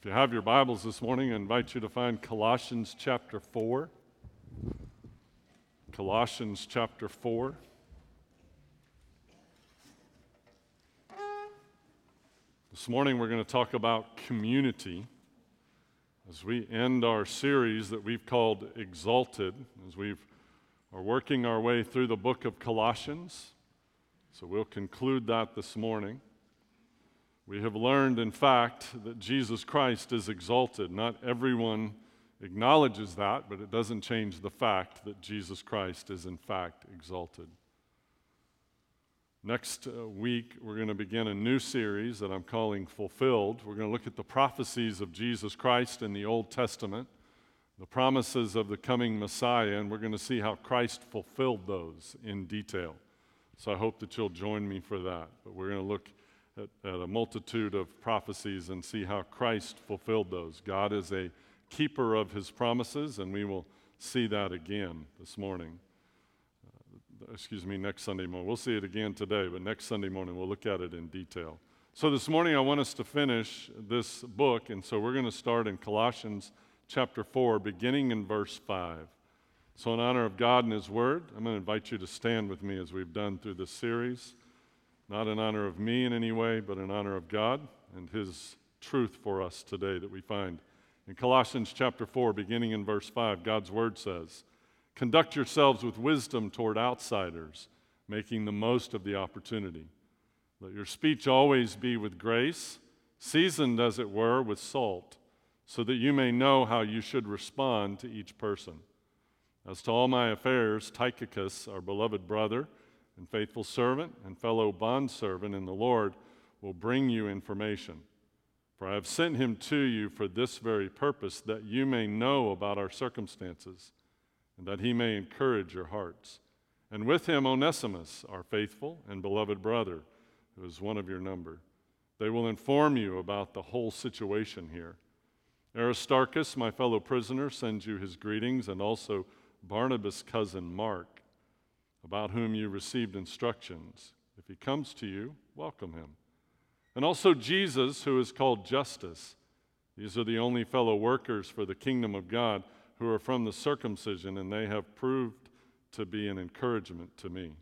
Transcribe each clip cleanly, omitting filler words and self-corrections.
you have your Bibles this morning, I invite you to find Colossians chapter 4. Colossians chapter 4. This morning we're going to talk about community as we end our series that we've called Exalted, as we are working our way through the book of Colossians. So we'll conclude that this morning. We have learned, in fact, that Jesus Christ is exalted. Not everyone acknowledges that, but it doesn't change the fact that Jesus Christ is, in fact, exalted. Next week, we're going to begin a new series that I'm calling Fulfilled. We're going to look at the prophecies of Jesus Christ in the Old Testament, the promises of the coming Messiah, and we're going to see how Christ fulfilled those in detail. So I hope that you'll join me for that. But we're going to look at a multitude of prophecies and see how Christ fulfilled those. God is a keeper of his promises, and we will see that again this morning. Next Sunday morning. We'll see it again today, but next Sunday morning we'll look at it in detail. So this morning I want us to finish this book, and so we're going to start in Colossians chapter 4, beginning in verse 5. So in honor of God and his word, I'm going to invite you to stand with me as we've done through this series. Not in honor of me in any way, but in honor of God and his truth for us today that we find. In Colossians chapter 4, beginning in verse 5, God's word says, "Conduct yourselves with wisdom toward outsiders, making the most of the opportunity. Let your speech always be with grace, seasoned as it were with salt, so that you may know how you should respond to each person. As to all my affairs, Tychicus, our beloved brother, and faithful servant and fellow bondservant in the Lord will bring you information. For I have sent him to you for this very purpose, that you may know about our circumstances, and that he may encourage your hearts. And with him Onesimus, our faithful and beloved brother, who is one of your number. They will inform you about the whole situation here. Aristarchus, my fellow prisoner, sends you his greetings, and also Barnabas' cousin Mark, about whom you received instructions. If he comes to you, welcome him. And also Jesus, who is called Justus. These are the only fellow workers for the kingdom of God who are from the circumcision, and they have proved to be an encouragement to me.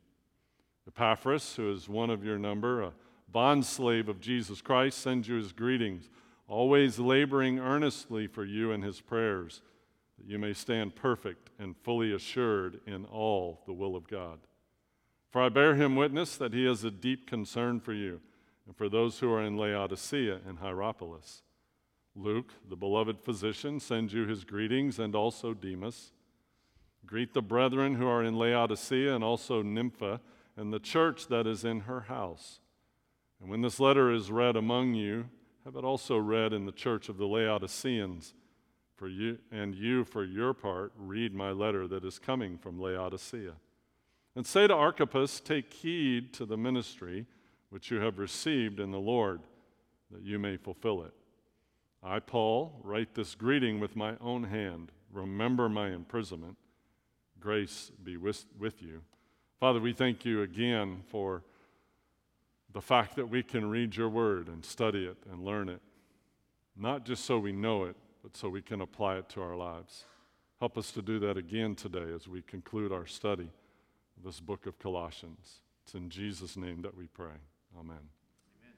Epaphras, who is one of your number, a bondslave of Jesus Christ, sends you his greetings, always laboring earnestly for you in his prayers, that you may stand perfect and fully assured in all the will of God. For I bear him witness that he has a deep concern for you and for those who are in Laodicea and Hierapolis. Luke, the beloved physician, sends you his greetings, and also Demas. Greet the brethren who are in Laodicea, and also Nympha, and the church that is in her house. And when this letter is read among you, have it also read in the church of the Laodiceans. For you, for your part, read my letter that is coming from Laodicea. And say to Archippus, take heed to the ministry which you have received in the Lord, that you may fulfill it. I, Paul, write this greeting with my own hand. Remember my imprisonment. Grace be with you." Father, we thank you again for the fact that we can read your word and study it and learn it, not just so we know it, but so we can apply it to our lives. Help us to do that again today as we conclude our study of this book of Colossians. It's in Jesus' name that we pray. Amen. Amen.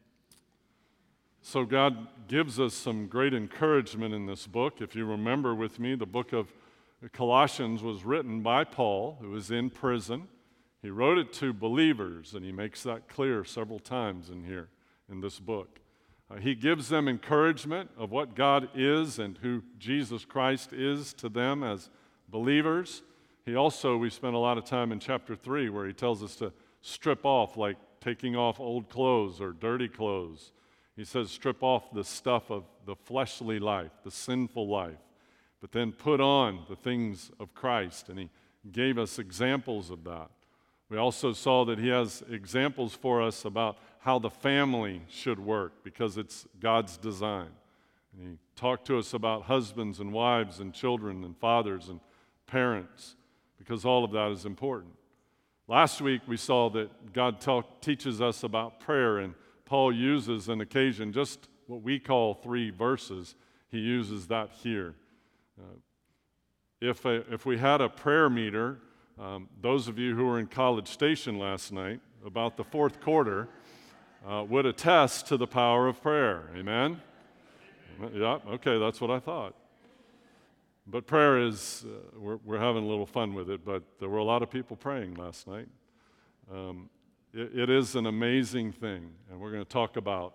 So God gives us some great encouragement in this book. If you remember with me, the book of Colossians was written by Paul, who was in prison. He wrote it to believers, and he makes that clear several times in here in this book. He gives them encouragement of what God is and who Jesus Christ is to them as believers. We spent a lot of time in chapter 3 where he tells us to strip off, like taking off old clothes or dirty clothes. He says strip off the stuff of the fleshly life, the sinful life, but then put on the things of Christ, and he gave us examples of that. We also saw that he has examples for us about how the family should work because it's God's design. And he talked to us about husbands and wives and children and fathers and parents because all of that is important. Last week we saw that God teaches us about prayer, and Paul uses an occasion, just what we call 3 verses. he uses that here. If we had a prayer meter, those of you who were in College Station last night, about the fourth quarter, would attest to the power of prayer. Amen? Yeah, okay, that's what I thought. But prayer is, we're having a little fun with it, but there were a lot of people praying last night. It is an amazing thing, and we're going to talk about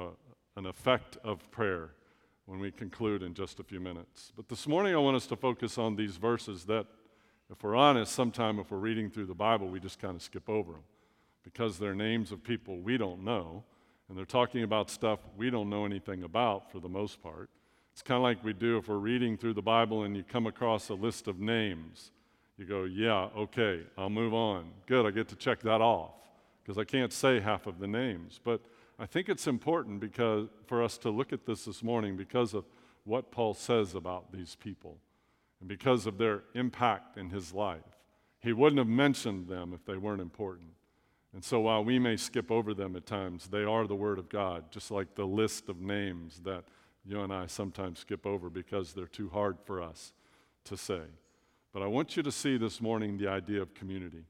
an effect of prayer when we conclude in just a few minutes. But this morning I want us to focus on these verses that, if we're honest, sometime if we're reading through the Bible, we just kind of skip over them because they're names of people we don't know, and they're talking about stuff we don't know anything about for the most part. It's kind of like we do if we're reading through the Bible and you come across a list of names. You go, yeah, okay, I'll move on. Good, I get to check that off because I can't say half of the names. But I think it's important because for us to look at this morning because of what Paul says about these people and because of their impact in his life. He wouldn't have mentioned them if they weren't important. And so while we may skip over them at times, they are the Word of God, just like the list of names that you and I sometimes skip over because they're too hard for us to say. But I want you to see this morning the idea of community.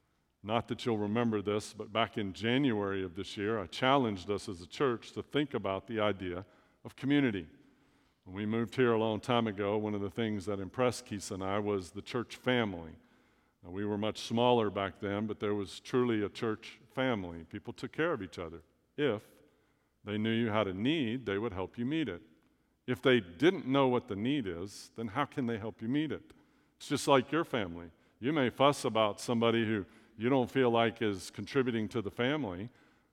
Not that you'll remember this, but back in January of this year, I challenged us as a church to think about the idea of community. When we moved here a long time ago, one of the things that impressed Keith and I was the church family. Now, we were much smaller back then, but there was truly a church family. People took care of each other. If they knew you had a need, they would help you meet it. If they didn't know what the need is, then how can they help you meet it? It's just like your family. You may fuss about somebody who you don't feel like is contributing to the family,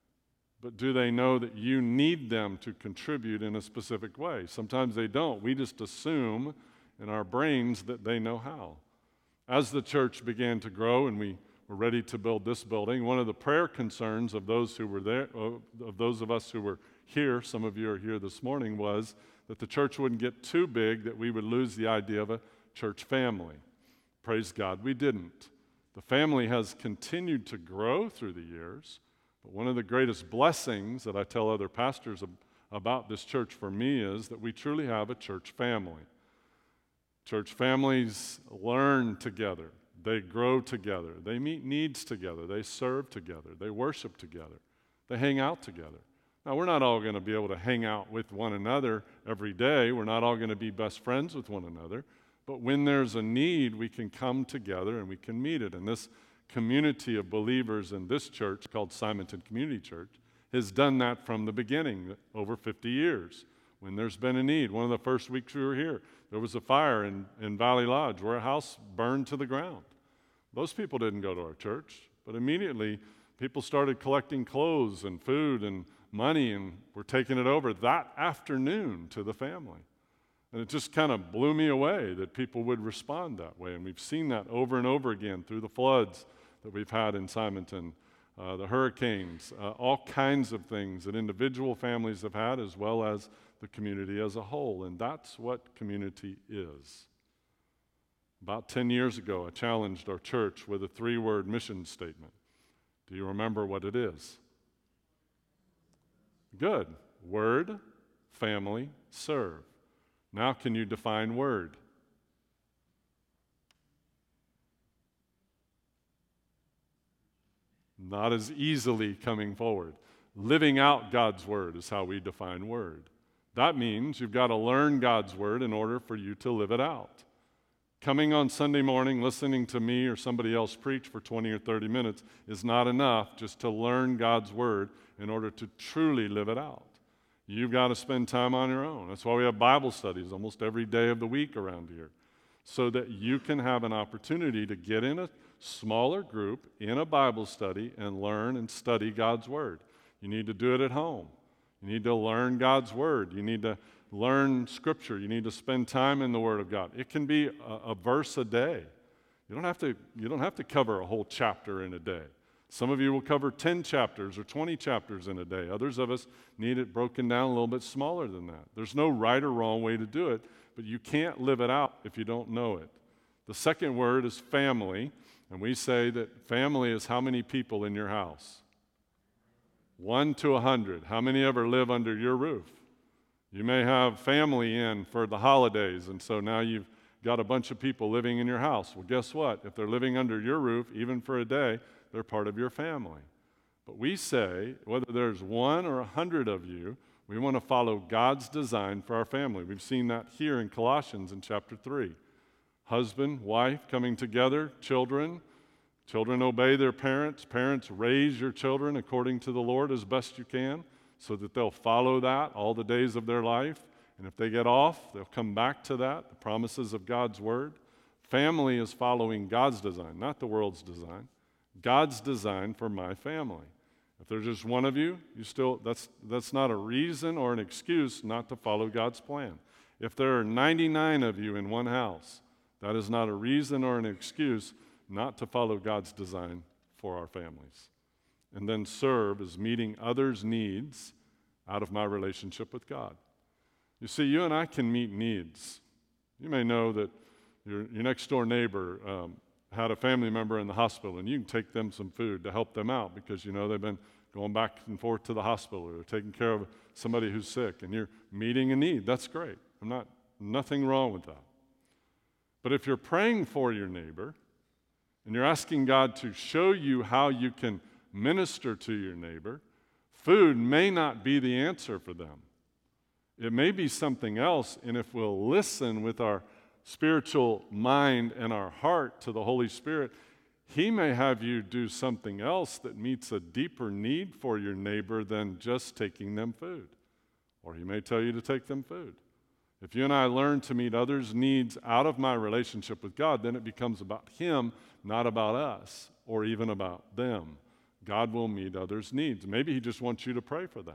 but do they know that you need them to contribute in a specific way? Sometimes they don't. We just assume in our brains that they know how. As the church began to grow and we were ready to build this building, one of the prayer concerns of those who were there, of those of us who were here, some of you are here this morning, was that the church wouldn't get too big, that we would lose the idea of a church family. Praise God, we didn't. The family has continued to grow through the years, but one of the greatest blessings that I tell other pastors about this church for me is that we truly have a church family. Church families learn together. They grow together. They meet needs together. They serve together. They worship together. They hang out together. Now, we're not all going to be able to hang out with one another every day. We're not all going to be best friends with one another. But when there's a need, we can come together and we can meet it. And this community of believers in this church, called Simonton Community Church, has done that from the beginning, over 50 years. When there's been a need, one of the first weeks we were here, there was a fire in Valley Lodge where a house burned to the ground. Those people didn't go to our church, but immediately people started collecting clothes and food and money and were taking it over that afternoon to the family. And it just kind of blew me away that people would respond that way. And we've seen that over and over again through the floods that we've had in Simonton, the hurricanes, all kinds of things that individual families have had as well as the community as a whole. And that's what community is. About 10 years ago, I challenged our church with a 3-word mission statement. Do you remember what it is? Good. Word, family, serve. Now can you define word? Not as easily coming forward. Living out God's word is how we define word. That means you've got to learn God's word in order for you to live it out. Coming on Sunday morning, listening to me or somebody else preach for 20 or 30 minutes is not enough just to learn God's word in order to truly live it out. You've got to spend time on your own. That's why we have Bible studies almost every day of the week around here, so that you can have an opportunity to get in a smaller group in a Bible study and learn and study God's word. You need to do it at home. You need to learn God's word. You need to learn Scripture. You need to spend time in the Word of God. It can be a verse a day. You don't have to cover a whole chapter in a day. Some of you will cover 10 chapters or 20 chapters in a day. Others of us need it broken down a little bit smaller than that. There's no right or wrong way to do it, but you can't live it out if you don't know it. The second word is family, and we say that family is how many people in your house? 1 to 100. How many ever live under your roof? You may have family in for the holidays, and so now you've got a bunch of people living in your house. Well, guess what? If they're living under your roof, even for a day, they're part of your family. But we say, whether there's 1 or 100 of you, we want to follow God's design for our family. We've seen that here in Colossians in chapter 3. Husband, wife coming together, children. Children obey their parents. Parents, raise your children according to the Lord as best you can, so that they'll follow that all the days of their life. And if they get off, they'll come back to that, the promises of God's word. Family is following God's design, not the world's design. God's design for my family. If there's just one of you, that's not a reason or an excuse not to follow God's plan. If there are 99 of you in one house, that is not a reason or an excuse not to follow God's design for our families. And then serve is meeting others' needs out of my relationship with God. You see, you and I can meet needs. You may know that your next door neighbor had a family member in the hospital, and you can take them some food to help them out because you know they've been going back and forth to the hospital or taking care of somebody who's sick, and you're meeting a need. That's great. Nothing wrong with that. But if you're praying for your neighbor and you're asking God to show you how you can minister to your neighbor, food may not be the answer for them. It may be something else, and if we'll listen with our spiritual mind and our heart to the Holy Spirit, He may have you do something else that meets a deeper need for your neighbor than just taking them food. Or He may tell you to take them food. If you and I learn to meet others' needs out of my relationship with God, then it becomes about Him, not about us, or even about them. God will meet others' needs. Maybe He just wants you to pray for them.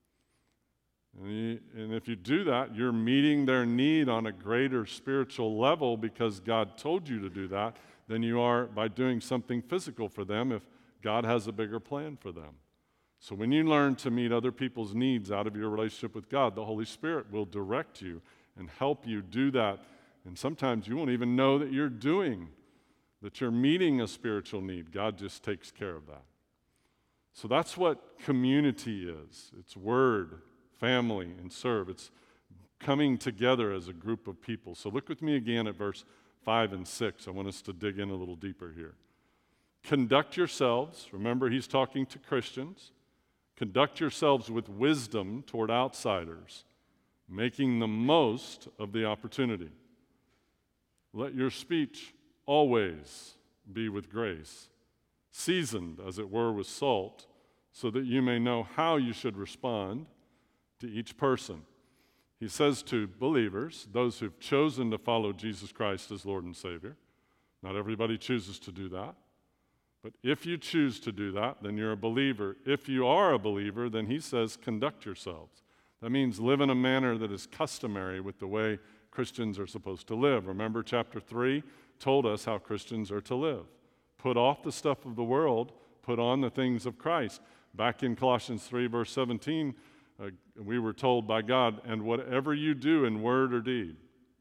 And if you do that, you're meeting their need on a greater spiritual level because God told you to do that than you are by doing something physical for them if God has a bigger plan for them. So when you learn to meet other people's needs out of your relationship with God, the Holy Spirit will direct you and help you do that. And sometimes you won't even know that you're meeting a spiritual need. God just takes care of that. So that's what community is. It's word, family, and serve. It's coming together as a group of people. So look with me again at verse 5 and 6. I want us to dig in a little deeper here. Conduct yourselves, remember he's talking to Christians, conduct yourselves with wisdom toward outsiders, making the most of the opportunity. Let your speech always be with grace, seasoned, as it were, with salt, so that you may know how you should respond to each person. He says to believers, those who've chosen to follow Jesus Christ as Lord and Savior. Not everybody chooses to do that. But if you choose to do that, then you're a believer. If you are a believer, then he says, conduct yourselves. That means live in a manner that is customary with the way Christians are supposed to live. Remember, chapter 3 told us how Christians are to live. Put off the stuff of the world, put on the things of Christ. Back in Colossians 3, verse 17, we were told by God, and whatever you do in word or deed,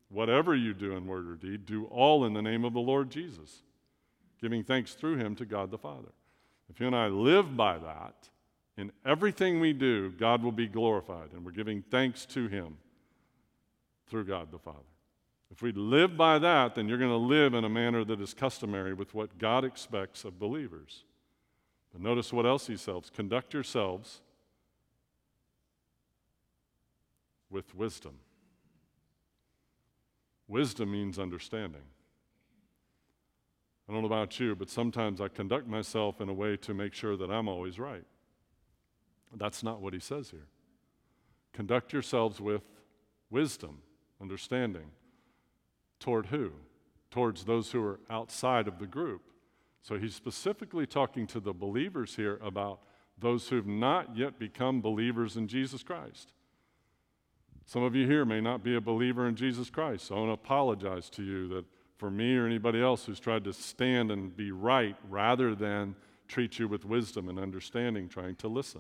do all in the name of the Lord Jesus, giving thanks through him to God the Father. If you and I live by that, in everything we do, God will be glorified, and we're giving thanks to him through God the Father. If we live by that, then you're going to live in a manner that is customary with what God expects of believers. But notice what else he says. Conduct yourselves with wisdom. Wisdom means understanding. I don't know about you, but sometimes I conduct myself in a way to make sure that I'm always right. That's not what he says here. Conduct yourselves with wisdom, understanding. Toward who? Towards those who are outside of the group. So he's specifically talking to the believers here about those who've not yet become believers in Jesus Christ. Some of you here may not be a believer in Jesus Christ, so I want to apologize to you that for me or anybody else who's tried to stand and be right rather than treat you with wisdom and understanding, trying to listen.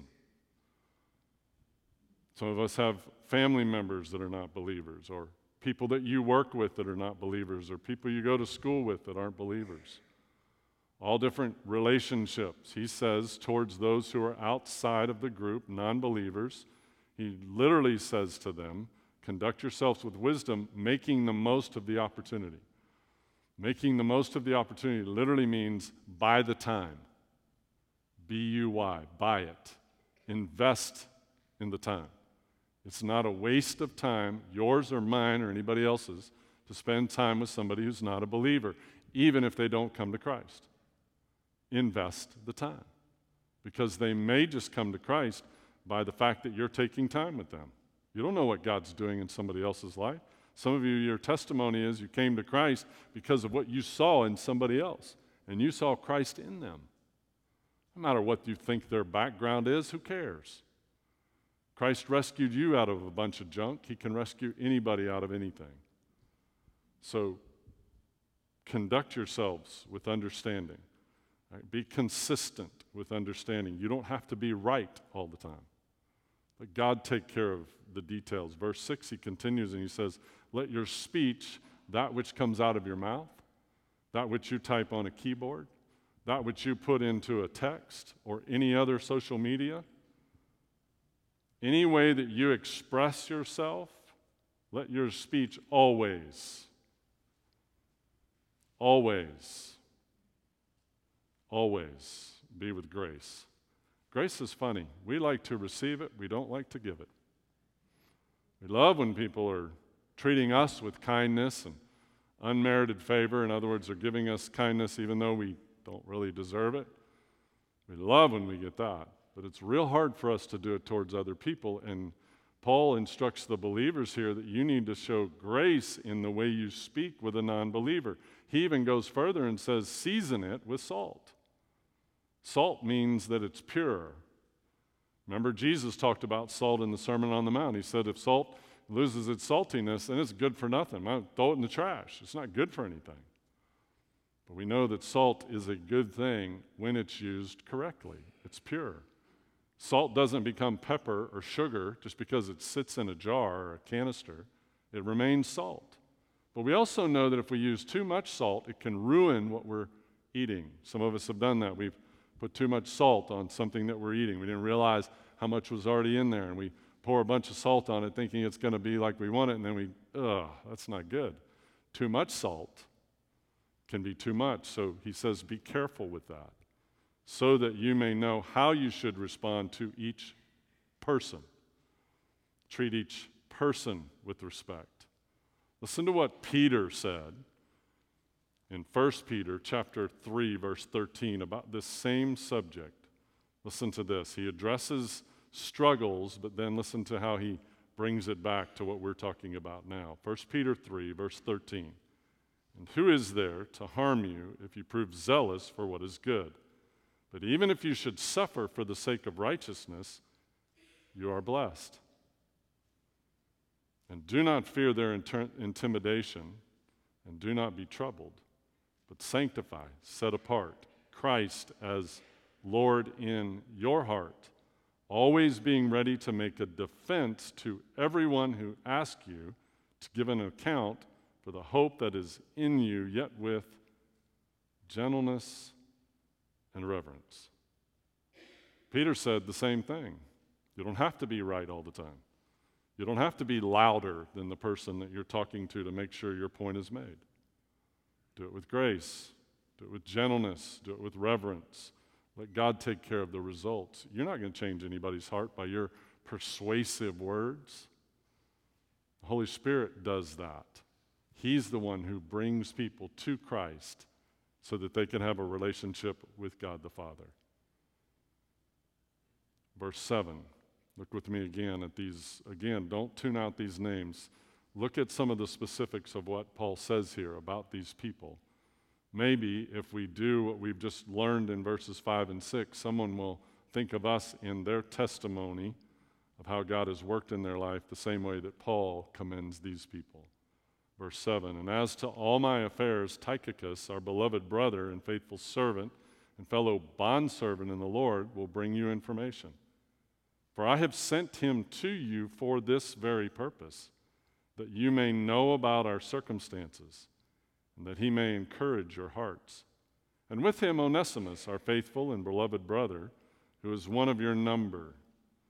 Some of us have family members that are not believers, or people that you work with that are not believers, or people you go to school with that aren't believers. All different relationships, he says, towards those who are outside of the group, non-believers. He literally says to them, conduct yourselves with wisdom, making the most of the opportunity. Making the most of the opportunity literally means buy the time. B-U-Y, buy it. Invest in the time. It's not a waste of time, yours or mine or anybody else's, to spend time with somebody who's not a believer, even if they don't come to Christ. Invest the time, because they may just come to Christ by the fact that you're taking time with them. You don't know what God's doing in somebody else's life. Some of you, your testimony is you came to Christ because of what you saw in somebody else, and you saw Christ in them. No matter what you think their background is, who cares? Christ rescued you out of a bunch of junk. He can rescue anybody out of anything. So conduct yourselves with understanding. Right? Be consistent with understanding. You don't have to be right all the time. Let God take care of the details. Verse 6, he continues and he says, let your speech, that which comes out of your mouth, that which you type on a keyboard, that which you put into a text or any other social media, any way that you express yourself, let your speech always be with grace. Grace is funny. We like to receive it. We don't like to give it. We love when people are treating us with kindness and unmerited favor. In other words, they're giving us kindness even though we don't really deserve it. We love when we get that. But it's real hard for us to do it towards other people. And Paul instructs the believers here that you need to show grace in the way you speak with a non-believer. He even goes further and says, season it with salt. Salt means that it's pure. Remember, Jesus talked about salt in the Sermon on the Mount. He said if salt loses its saltiness, then it's good for nothing. Throw it in the trash. It's not good for anything. But we know that salt is a good thing when it's used correctly. It's pure. Salt doesn't become pepper or sugar just because it sits in a jar or a canister. It remains salt. But we also know that if we use too much salt, it can ruin what we're eating. Some of us have done that. We've put too much salt on something that we're eating. We didn't realize how much was already in there, and we pour a bunch of salt on it thinking it's going to be like we want it, and then that's not good. Too much salt can be too much. So he says, be careful with that, so that you may know how you should respond to each person. Treat each person with respect. Listen to what Peter said in 1 Peter chapter 3, verse 13, about this same subject. Listen to this. He addresses struggles, but then listen to how he brings it back to what we're talking about now. 1 Peter 3, verse 13. And who is there to harm you if you prove zealous for what is good? But even if you should suffer for the sake of righteousness, you are blessed. And do not fear their intimidation, and do not be troubled, but sanctify, set apart Christ as Lord in your heart, always being ready to make a defense to everyone who asks you to give an account for the hope that is in you, yet with gentleness and reverence. Peter said the same thing. You don't have to be right all the time. You don't have to be louder than the person that you're talking to make sure your point is made. Do it with grace. Do it with gentleness. Do it with reverence. Let God take care of the results. You're not going to change anybody's heart by your persuasive words. The Holy Spirit does that. He's the one who brings people to Christ so that they can have a relationship with God the Father. Verse 7. Look with me again at these. Again, don't tune out these names. Look at some of the specifics of what Paul says here about these people. Maybe if we do what we've just learned in verses 5 and 6, someone will think of us in their testimony of how God has worked in their life the same way that Paul commends these people. Verse 7, and as to all my affairs, Tychicus, our beloved brother and faithful servant and fellow bondservant in the Lord, will bring you information. For I have sent him to you for this very purpose, that you may know about our circumstances, and that he may encourage your hearts. And with him Onesimus, our faithful and beloved brother, who is one of your number.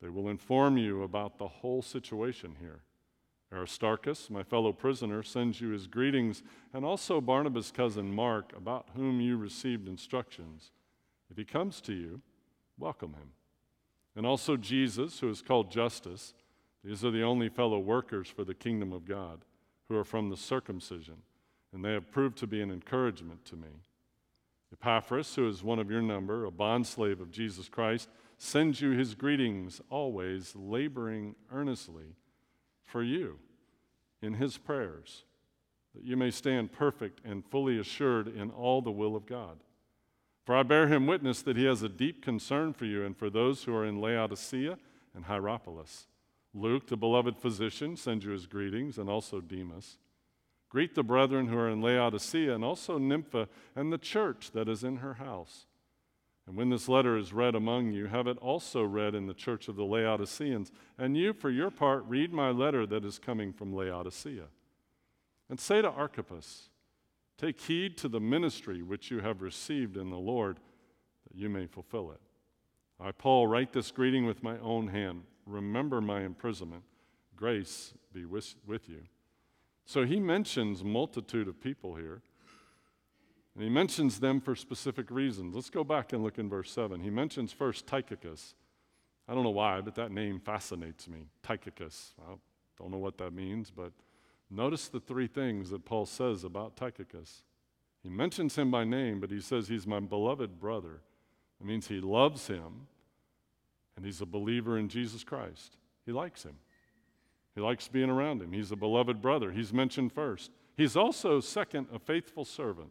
They will inform you about the whole situation here. Aristarchus, my fellow prisoner, sends you his greetings, and also Barnabas' cousin Mark, about whom you received instructions. If he comes to you, welcome him. And also Jesus, who is called Justus. These are the only fellow workers for the kingdom of God, who are from the circumcision, and they have proved to be an encouragement to me. Epaphras, who is one of your number, a bondslave of Jesus Christ, sends you his greetings, always laboring earnestly for you in his prayers, that you may stand perfect and fully assured in all the will of God. For I bear him witness that he has a deep concern for you and for those who are in Laodicea and Hierapolis. Luke, the beloved physician, sends you his greetings, and also Demas. Greet the brethren who are in Laodicea, and also Nympha and the church that is in her house. And when this letter is read among you, have it also read in the church of the Laodiceans. And you, for your part, read my letter that is coming from Laodicea. And say to Archippus, take heed to the ministry which you have received in the Lord, that you may fulfill it. I, Paul, write this greeting with my own hand. Remember my imprisonment. Grace be with you. So he mentions multitude of people here. And he mentions them for specific reasons. Let's go back and look in verse 7. He mentions first Tychicus. I don't know why, but that name fascinates me. Tychicus. I don't know what that means, but notice the three things that Paul says about Tychicus. He mentions him by name, but he says he's my beloved brother. It means he loves him, and he's a believer in Jesus Christ. He likes him. He likes being around him. He's a beloved brother. He's mentioned first. He's also, second, a faithful servant.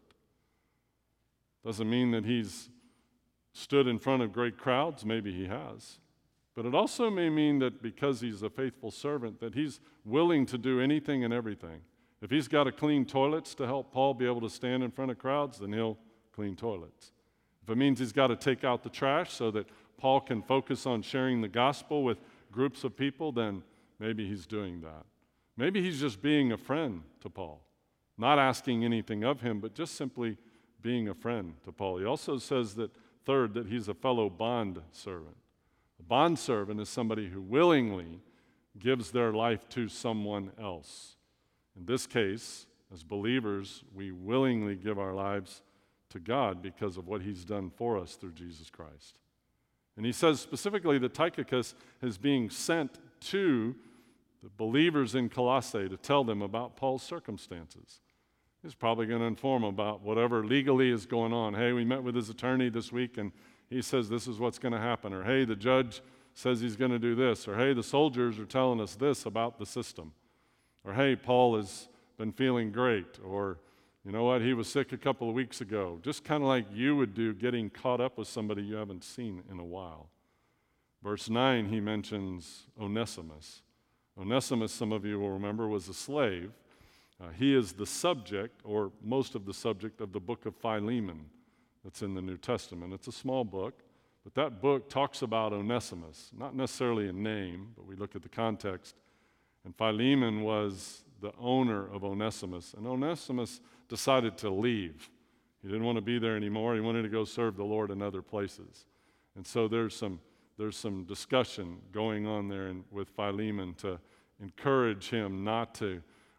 Doesn't mean that he's stood in front of great crowds. Maybe he has. But it also may mean that because he's a faithful servant, that he's willing to do anything and everything. If he's got to clean toilets to help Paul be able to stand in front of crowds, then he'll clean toilets. If it means he's got to take out the trash so that Paul can focus on sharing the gospel with groups of people, then maybe he's doing that. Maybe he's just being a friend to Paul, not asking anything of him, but just simply being a friend to Paul. He also says that, third, that he's a fellow bond servant. A bond servant is somebody who willingly gives their life to someone else. In this case, as believers, we willingly give our lives to God because of what he's done for us through Jesus Christ. And he says specifically that Tychicus is being sent to the believers in Colossae to tell them about Paul's circumstances. He's probably going to inform them about whatever legally is going on. Hey, we met with his attorney this week, and he says this is what's going to happen. Or, hey, the judge says he's going to do this. Or, hey, the soldiers are telling us this about the system. Or, hey, Paul has been feeling great. Or, you know what, he was sick a couple of weeks ago. Just kind of like you would do getting caught up with somebody you haven't seen in a while. Verse 9, he mentions Onesimus. Onesimus, some of you will remember, was a slave. He is the subject, or most of the subject, of the book of Philemon that's in the New Testament. It's a small book, but that book talks about Onesimus, not necessarily a name, but we look at the context. And Philemon was the owner of Onesimus, and Onesimus decided to leave. He didn't want to be there anymore. He wanted to go serve the Lord in other places. And so there's some discussion going on there with Philemon to encourage him not to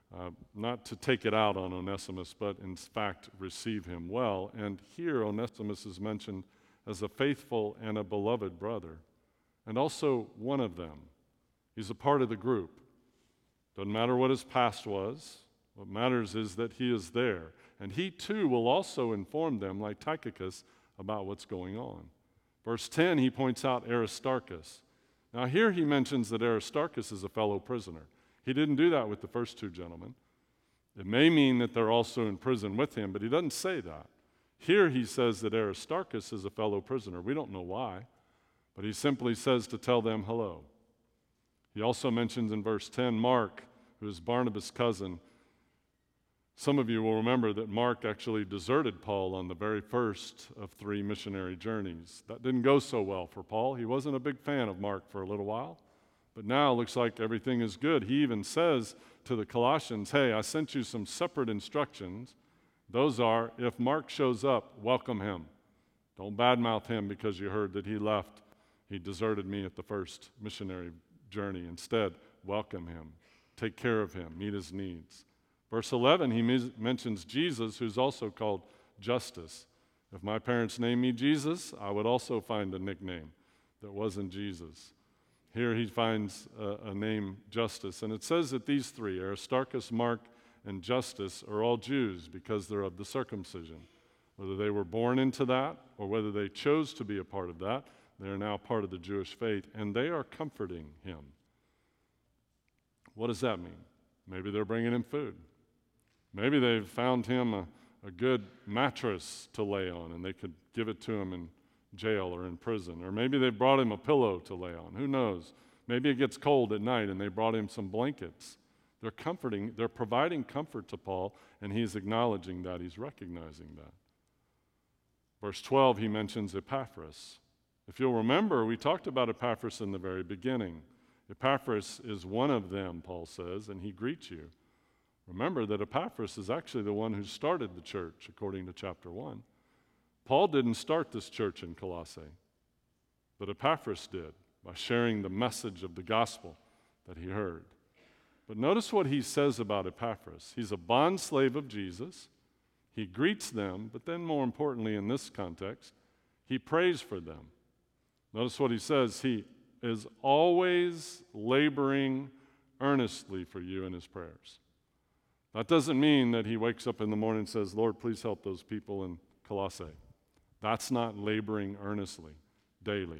take it out on Onesimus, but in fact receive him well. And here Onesimus is mentioned as a faithful and a beloved brother, and also one of them. He's a part of the group. Doesn't matter what his past was. What matters is that he is there. And he too will also inform them, like Tychicus, about what's going on. Verse 10, he points out Aristarchus. Now here he mentions that Aristarchus is a fellow prisoner. He didn't do that with the first two gentlemen. It may mean that they're also in prison with him, but he doesn't say that. Here he says that Aristarchus is a fellow prisoner. We don't know why, but he simply says to tell them hello. He also mentions in verse 10 Mark, who is Barnabas' cousin. Some of you will remember that Mark actually deserted Paul on the very first of 3 missionary journeys. That didn't go so well for Paul. He wasn't a big fan of Mark for a little while. But now it looks like everything is good. He even says to the Colossians, hey, I sent you some separate instructions. Those are, if Mark shows up, welcome him. Don't badmouth him because you heard that he left he deserted me at the first missionary journey. Instead, welcome him, take care of him, meet his needs. Verse 11, he mentions Jesus, who's also called Justus. If my parents named me Jesus, I would also find a nickname that wasn't Jesus. Here he finds a name, Justus. And it says that these three, Aristarchus, Mark, and Justus, are all Jews because they're of the circumcision. Whether they were born into that or whether they chose to be a part of that, they are now part of the Jewish faith, and they are comforting him. What does that mean? Maybe they're bringing him food. Maybe they've found him a good mattress to lay on, and they could give it to him in jail or in prison. Or maybe they brought him a pillow to lay on. Who knows? Maybe it gets cold at night, and they brought him some blankets. They're providing comfort to Paul, and he's acknowledging that, he's recognizing that. Verse 12, he mentions Epaphras. If you'll remember, we talked about Epaphras in the very beginning. Epaphras is one of them, Paul says, and he greets you. Remember that Epaphras is actually the one who started the church, according to chapter 1. Paul didn't start this church in Colossae, but Epaphras did by sharing the message of the gospel that he heard. But notice what he says about Epaphras. He's a bondslave of Jesus. He greets them, but then more importantly in this context, he prays for them. Notice what he says. He is always laboring earnestly for you in his prayers. That doesn't mean that he wakes up in the morning and says, Lord, please help those people in Colossae. That's not laboring earnestly, daily.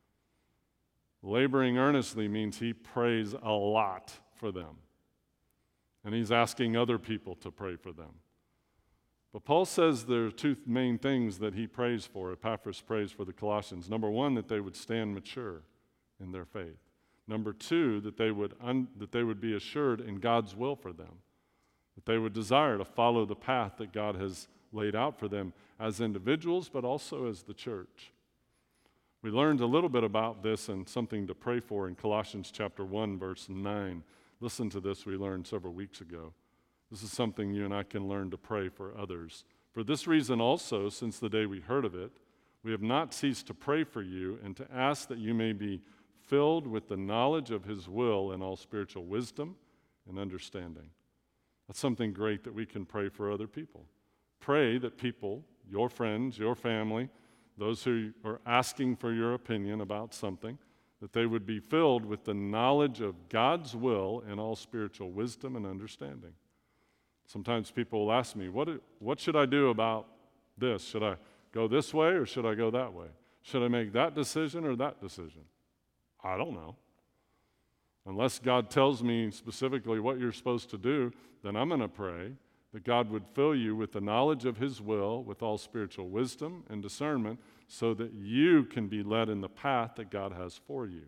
Laboring earnestly means he prays a lot for them. And he's asking other people to pray for them. But Paul says there are two main things that he prays for, Epaphras prays for the Colossians. Number one, that they would stand mature in their faith. Number two, that they would be assured in God's will for them. That they would desire to follow the path that God has laid out for them as individuals, but also as the church. We learned a little bit about this and something to pray for in Colossians chapter 1, verse 9. Listen to this we learned several weeks ago. This is something you and I can learn to pray for others. For this reason also, since the day we heard of it, we have not ceased to pray for you and to ask that you may be filled with the knowledge of his will and all spiritual wisdom and understanding. That's something great that we can pray for other people. Pray that people, your friends, your family, those who are asking for your opinion about something, that they would be filled with the knowledge of God's will and all spiritual wisdom and understanding. Sometimes people will ask me, what should I do about this? Should I go this way or should I go that way? Should I make that decision or that decision? I don't know. Unless God tells me specifically what you're supposed to do, then I'm going to pray that God would fill you with the knowledge of his will, with all spiritual wisdom and discernment, so that you can be led in the path that God has for you.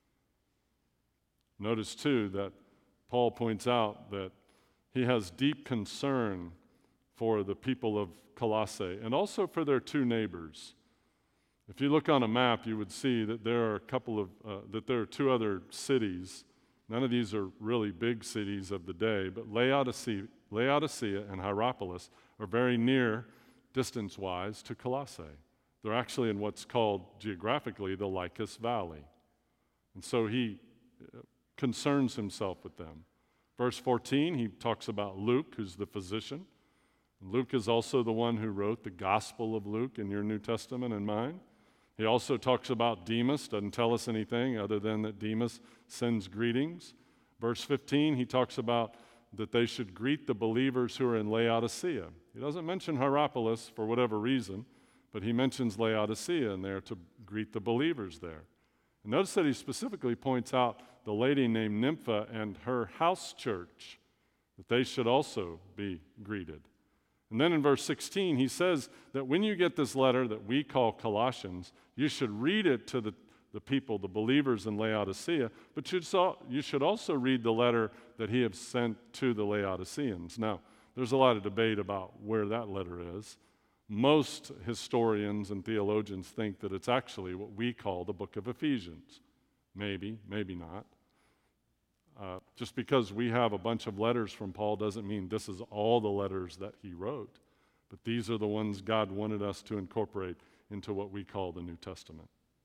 Notice, too, that Paul points out that he has deep concern for the people of Colossae and also for their two neighbors. If you look on a map, you would see that there are two other cities. None of these are really big cities of the day, but Laodicea and Hierapolis are very near, distance-wise, to Colossae. They're actually in what's called geographically the Lycus Valley. And so he concerns himself with them. Verse 14, he talks about Luke, who's the physician. Luke is also the one who wrote the Gospel of Luke in your New Testament and mine. He also talks about Demas, doesn't tell us anything other than that Demas sends greetings. Verse 15, he talks about that they should greet the believers who are in Laodicea. He doesn't mention Hierapolis for whatever reason, but he mentions Laodicea in there to greet the believers there. And notice that he specifically points out the lady named Nympha and her house church, that they should also be greeted. And then in verse 16, he says that when you get this letter that we call Colossians, you should read it to the people, the believers in Laodicea, but you should also read the letter that he has sent to the Laodiceans. Now, there's a lot of debate about where that letter is. Most historians and theologians think that it's actually what we call the book of Ephesians. Maybe, maybe not. Just because we have a bunch of letters from Paul doesn't mean this is all the letters that he wrote. But these are the ones God wanted us to incorporate into what we call the New Testament.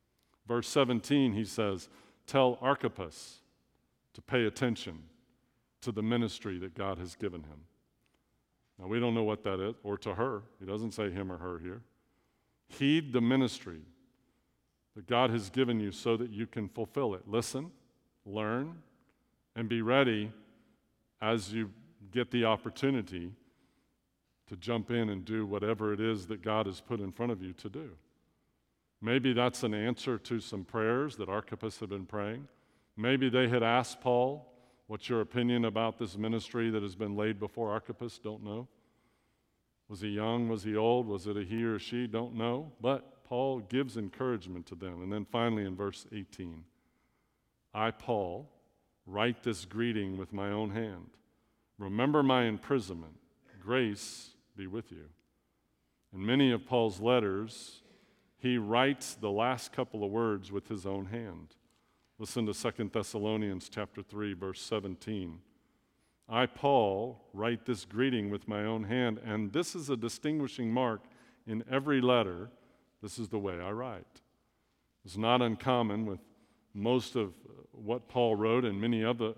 Verse 17, he says, tell Archippus to pay attention to the ministry that God has given him. Now, we don't know what that is, or to her. He doesn't say him or her here. Heed the ministry that God has given you so that you can fulfill it. Listen, learn, and be ready as you get the opportunity to jump in and do whatever it is that God has put in front of you to do. Maybe that's an answer to some prayers that Archippus had been praying. Maybe they had asked Paul, what's your opinion about this ministry that has been laid before Archippus? Don't know. Was he young? Was he old? Was it a he or she? Don't know. But Paul gives encouragement to them. And then finally in verse 18, I, Paul, write this greeting with my own hand. Remember my imprisonment. Grace be with you. In many of Paul's letters, he writes the last couple of words with his own hand. Listen to 2 Thessalonians chapter 3, verse 17. I, Paul, write this greeting with my own hand, and this is a distinguishing mark in every letter. This is the way I write. It's not uncommon with most of what Paul wrote and many other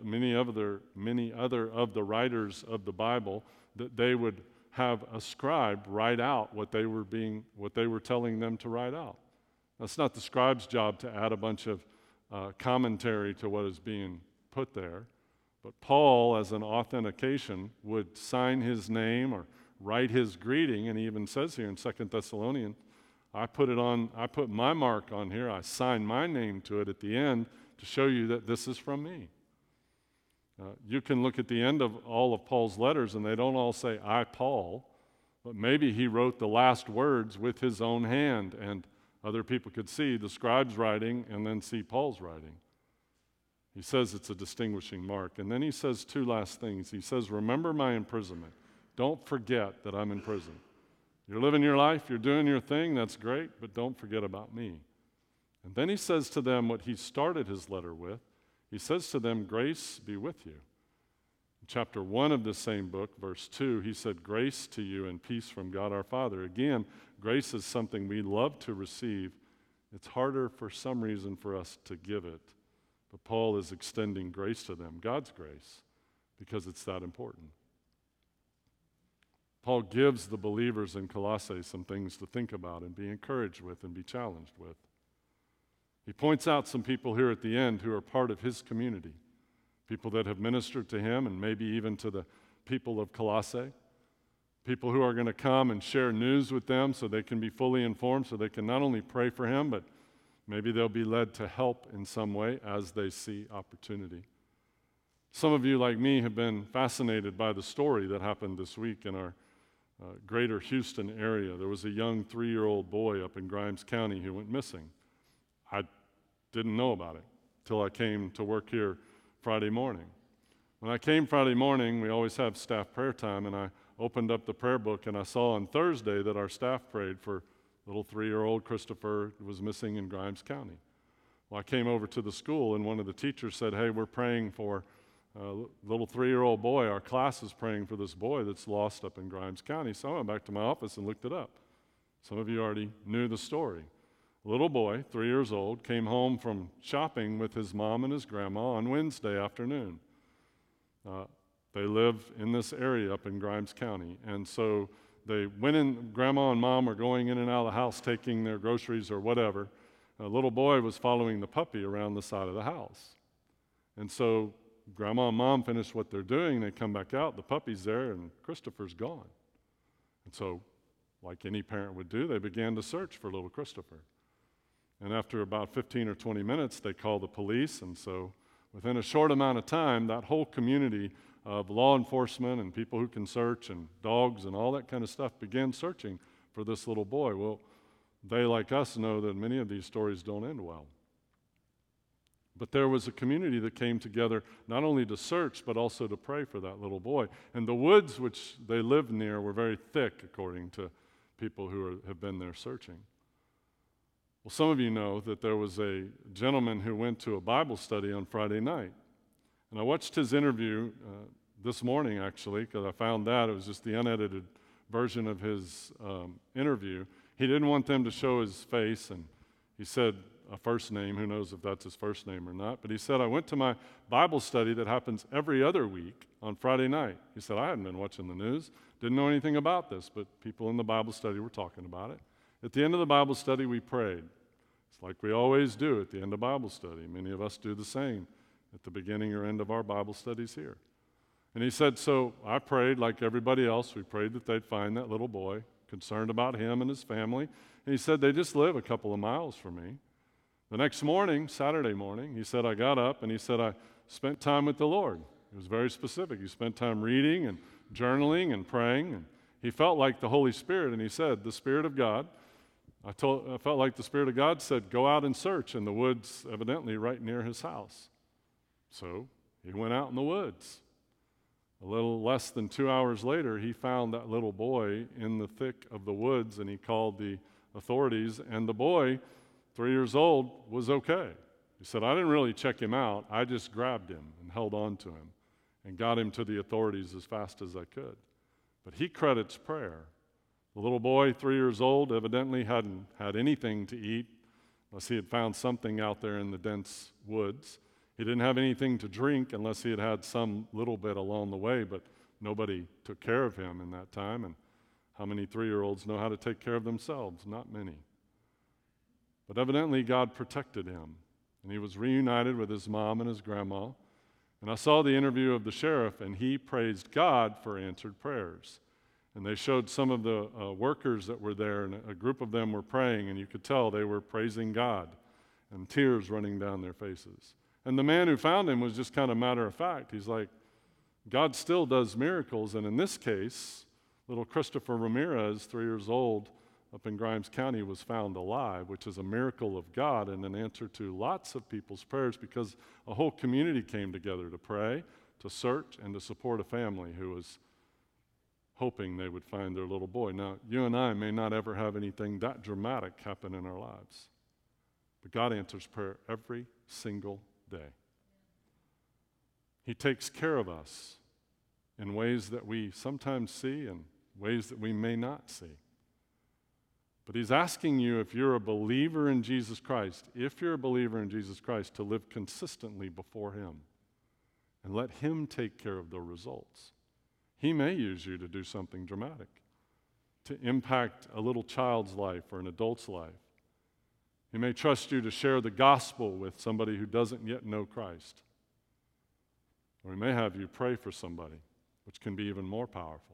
of the writers of the Bible, that they would have a scribe write out what they were telling them to write out. That's not the scribe's job to add a bunch of commentary to what is being put there. But Paul, as an authentication, would sign his name or write his greeting, and he even says here in 2 Thessalonians, I put my mark on here, I sign my name to it at the end to show you that this is from me. You can look at the end of all of Paul's letters, and they don't all say, I, Paul, but maybe he wrote the last words with his own hand, and other people could see the scribe's writing and then see Paul's writing. He says it's a distinguishing mark. And then he says two last things. He says, remember my imprisonment. Don't forget that I'm in prison. You're living your life, you're doing your thing, that's great, but don't forget about me. And then he says to them what he started his letter with. He says to them, grace be with you. In chapter 1 of the same book, verse 2, he said, grace to you and peace from God our Father. Again, grace is something we love to receive. It's harder for some reason for us to give it. But Paul is extending grace to them, God's grace, because it's that important. Paul gives the believers in Colossae some things to think about and be encouraged with and be challenged with. He points out some people here at the end who are part of his community, people that have ministered to him and maybe even to the people of Colossae, people who are going to come and share news with them so they can be fully informed, so they can not only pray for him, but maybe they'll be led to help in some way as they see opportunity. Some of you, like me, have been fascinated by the story that happened this week in our greater Houston area. There was a young 3-year-old boy up in Grimes County who went missing. I didn't know about it till I came to work here Friday morning. When I came Friday morning, we always have staff prayer time, and I opened up the prayer book, and I saw on Thursday that our staff prayed for little 3-year-old Christopher who was missing in Grimes County. Well, I came over to the school, and one of the teachers said, hey, we're praying for a little 3-year-old boy. Our class is praying for this boy that's lost up in Grimes County. So I went back to my office and looked it up. Some of you already knew the story. A little boy, 3 years old, came home from shopping with his mom and his grandma on Wednesday afternoon. They live in this area up in Grimes County, and so they went in, grandma and mom were going in and out of the house taking their groceries or whatever. A little boy was following the puppy around the side of the house. And so grandma and mom finish what they're doing, they come back out, the puppy's there, and Christopher's gone. And so, like any parent would do, they began to search for little Christopher. And after about 15 or 20 minutes, they called the police, and so within a short amount of time, that whole community of law enforcement and people who can search and dogs and all that kind of stuff began searching for this little boy. Well, they, like us, know that many of these stories don't end well. But there was a community that came together not only to search, but also to pray for that little boy. And the woods which they lived near were very thick, according to people who have been there searching. Well, some of you know that there was a gentleman who went to a Bible study on Friday night. And I watched his interview this morning, actually, because I found that. It was just the unedited version of his interview. He didn't want them to show his face, and he said a first name. Who knows if that's his first name or not? But he said, I went to my Bible study that happens every other week on Friday night. He said, I hadn't been watching the news, didn't know anything about this, but people in the Bible study were talking about it. At the end of the Bible study, we prayed. It's like we always do at the end of Bible study. Many of us do the same at the beginning or end of our Bible studies here. And he said, so I prayed like everybody else. We prayed that they'd find that little boy, concerned about him and his family. And he said, they just live a couple of miles from me. The next morning, Saturday morning, he said, I got up and he said, I spent time with the Lord. He was very specific. He spent time reading and journaling and praying. And he felt like the Holy Spirit. And he said, the Spirit of God, I felt like the Spirit of God said, go out and search in the woods, evidently right near his house. So he went out in the woods. A little less than 2 hours later, he found that little boy in the thick of the woods, and he called the authorities, and the boy, 3 years old, was okay. He said, I didn't really check him out. I just grabbed him and held on to him and got him to the authorities as fast as I could. But he credits prayer. The little boy, 3 years old, evidently hadn't had anything to eat unless he had found something out there in the dense woods. He didn't have anything to drink unless he had had some little bit along the way, but nobody took care of him in that time. And how many 3-year-olds know how to take care of themselves? Not many. But evidently God protected him, and he was reunited with his mom and his grandma. And I saw the interview of the sheriff, and he praised God for answered prayers. And they showed some of the workers that were there, and a group of them were praying, and you could tell they were praising God, and tears running down their faces. And the man who found him was just kind of matter of fact. He's like, God still does miracles, and in this case, little Christopher Ramirez, 3 years old, up in Grimes County, was found alive, which is a miracle of God and an answer to lots of people's prayers because a whole community came together to pray, to search, and to support a family who was hoping they would find their little boy. Now, you and I may not ever have anything that dramatic happen in our lives, but God answers prayer every single day. He takes care of us in ways that we sometimes see and ways that we may not see. But he's asking you, if you're a believer in Jesus Christ, to live consistently before him and let him take care of the results. He may use you to do something dramatic, to impact a little child's life or an adult's life. He may trust you to share the gospel with somebody who doesn't yet know Christ. Or he may have you pray for somebody, which can be even more powerful.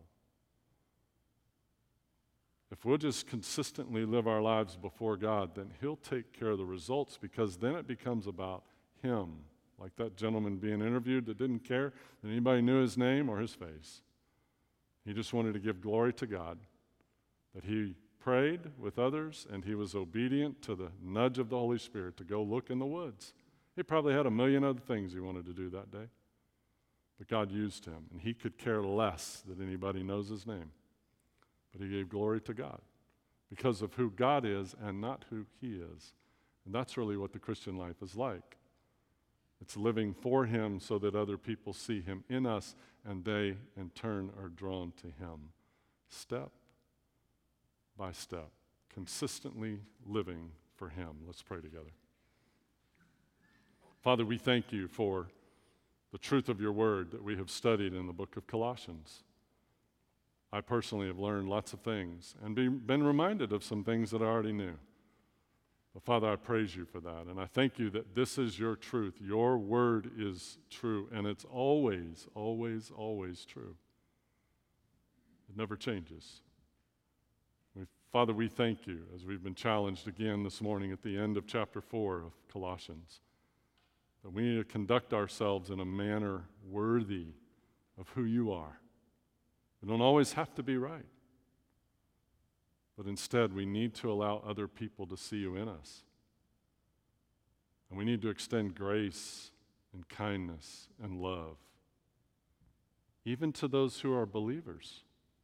If we'll just consistently live our lives before God, then he'll take care of the results, because then it becomes about him. Like that gentleman being interviewed that didn't care that anybody knew his name or his face. He just wanted to give glory to God, that he prayed with others, and he was obedient to the nudge of the Holy Spirit to go look in the woods. He probably had a million other things he wanted to do that day, but God used him, and he could care less that anybody knows his name. But he gave glory to God because of who God is and not who he is. And that's really what the Christian life is like. It's living for him so that other people see him in us, and they, in turn, are drawn to him. Step by step, consistently living for him. Let's pray together. Father, we thank you for the truth of your word that we have studied in the book of Colossians. I personally have learned lots of things and been reminded of some things that I already knew. But Father, I praise you for that, and I thank you that this is your truth. Your word is true, and it's always, always, always true. It never changes. Father, we thank you as we've been challenged again this morning at the end of chapter 4 of Colossians, that we need to conduct ourselves in a manner worthy of who you are. We don't always have to be right, but instead we need to allow other people to see you in us. And we need to extend grace and kindness and love, even to those who are believers.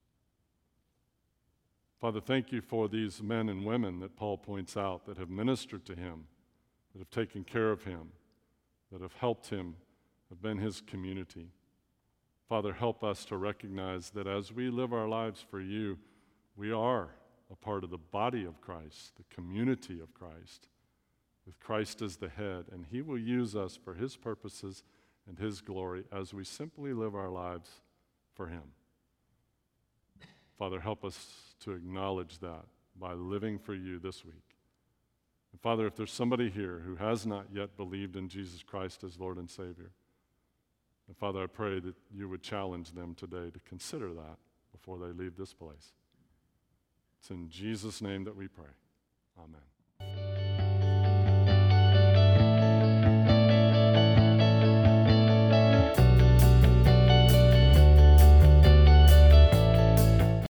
Father, thank you for these men and women that Paul points out that have ministered to him, that have taken care of him, that have helped him, have been his community. Father, help us to recognize that as we live our lives for you, we are a part of the body of Christ, the community of Christ, with Christ as the head, and he will use us for his purposes and his glory as we simply live our lives for him. Father, help us to acknowledge that by living for you this week. And Father, if there's somebody here who has not yet believed in Jesus Christ as Lord and Savior, and Father, I pray that you would challenge them today to consider that before they leave this place. It's in Jesus' name that we pray. Amen.